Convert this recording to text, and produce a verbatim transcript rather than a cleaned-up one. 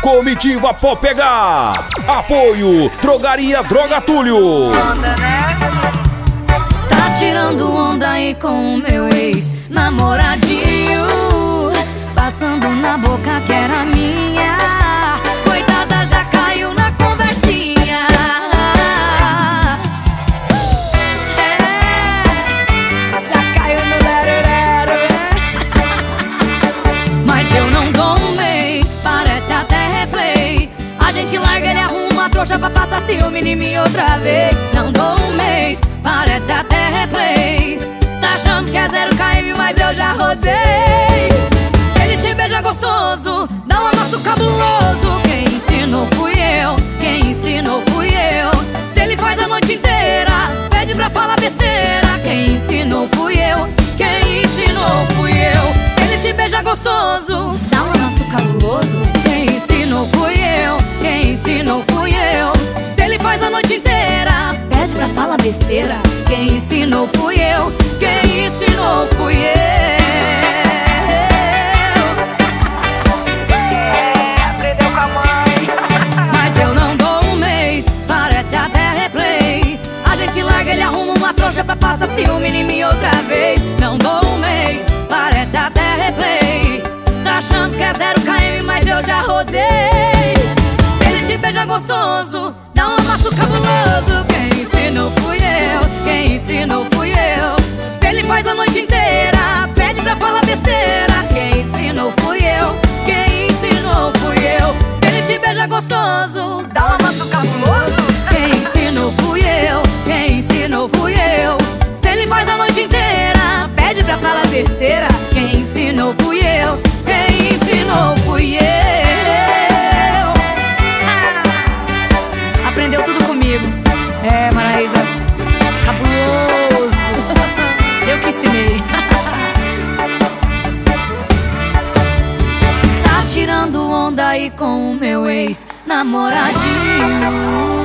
Comitiva Pode Pegar. Apoio Drogaria Droga Túlio. Tá tirando onda aí com o meu ex-namoradinho, passando na boca que era minha. Coitada, já caiu na conversinha. É, já caiu no lero-lero. Mas eu não dou um mês, parece até replay. A gente larga, ele arruma a trouxa pra passar ciúme em mim outra vez. Não dou um mês, parece até replay. Tá achando que é zero km, mas eu já rodei. Se ele te beija gostoso, dá um amasso cabuloso. Quem ensinou fui eu, quem ensinou fui eu. Se ele faz a noite inteira, pede pra falar besteira. Quem ensinou fui eu, quem ensinou fui eu. Se ele te beija gostoso, dá um amasso cabuloso. Quem ensinou fui eu, quem ensinou fui eu. Se ele faz a noite inteira, pede pra falar besteira. Quem ensinou fui eu, quem ensinou fui eu. É, aprendeu com a mãe. Mas eu não dou um mês, parece até replay. A gente larga, ele arruma uma trouxa pra passar ciúme em mim outra vez. Não dou um mês, parece até replay. Tá achando que é zero km, mas eu já rodei. Se ele te beija gostoso, dá um amasso cabuloso. Quem ensinou fui eu, quem ensinou fui eu. Se ele faz a noite inteira, pede pra falar besteira. Quem ensinou fui eu, quem ensinou fui eu. Se ele te beija gostoso, Dá um amasso cabuloso. quem ensinou fui eu, quem ensinou fui eu. Se ele faz a noite inteira, pede pra falar besteira. Quem ensinou fui eu, quem ensinou fui eu. Ah, aprendeu tudo comigo. É, Maraísa, cabuloso. Eu que ensinei. Tá tirando onda aí com o meu ex-namoradinho.